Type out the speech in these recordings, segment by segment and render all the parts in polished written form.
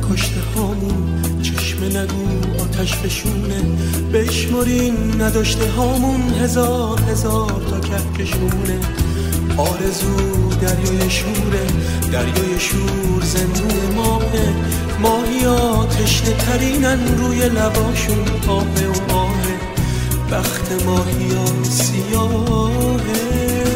کشته هامون، چشم نگو آتش بشونه، بشمرین نداشته هامون هزار هزار تا کهکشونه. آرزو دریای شوره، دریای شور زندون ماهه، ماهیا تشنه ترینن روی لباشون آهه و آهه، بخت ماهیا سیاهه.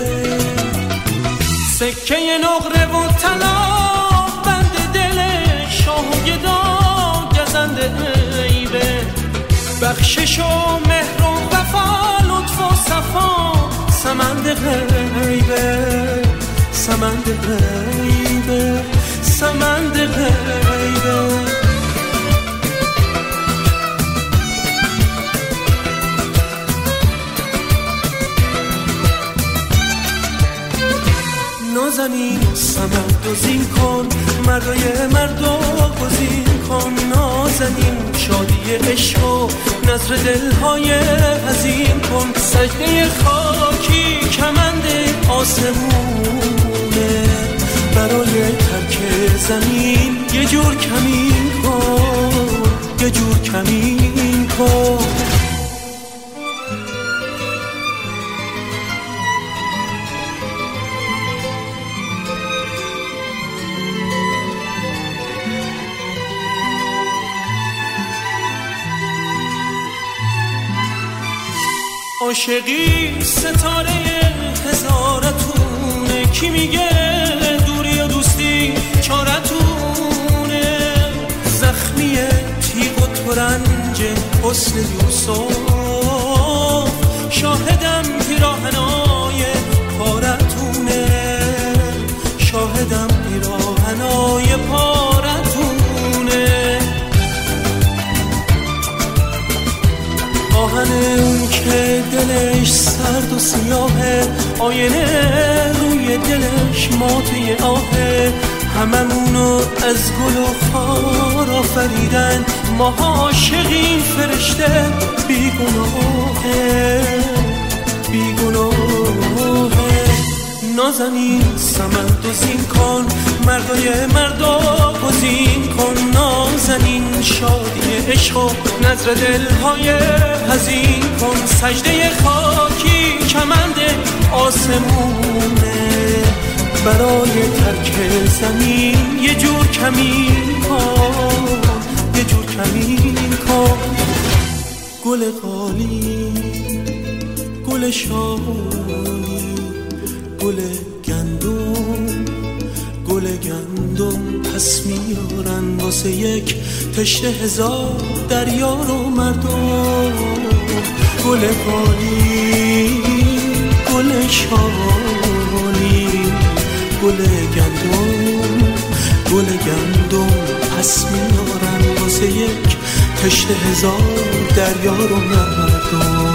سکه نقره و طلا بند دل شاه و گدا گزنده عیبه، بخشش و مهر و وفا لطف و صفا سمند غیبه، سمند غیبه، سمند غیبه. نازنین سمند گزین کن، مردای مردا گزین کن، نازنین شادی عشق و نظر دلهای حزین کن. سجده خاکی کمند آسمونه، برای ترک زمین یه جور کمین کن، یه جور کمین کن. عاشقی ستاره هزارتونه، کی میگه دوری و دوستی چارتونه، زخمی تیغ و ترنج حسن یوسف، شاهدم پیراهنای پارتونه، شاهدم پیراهنای پارتونه. آهن اون که دلش سرد و سیاهه، آینه روی دلش ماته آهه، هممونو از گل و خار آفریدن، ما عاشقین فرشته بیگناهه، بیگناهه. نازنین سمند گزین کن، مردای مردا گزین کن، نازنین شادی عشق و نظر دلهای حزین کن. سجده خاکی کمند آسمونه، برای ترک زمین یه جور کمین کن، یه جور کمین کن. گل قالی، گل شالی، گل گندم، گل گندم پس میارن واسه یک تشنه هزار دریا رو مردم. گل قالی، گل شالی، گل گندم، گل گندم پس میارن واسه یک تشنه هزار دریا رو مردم.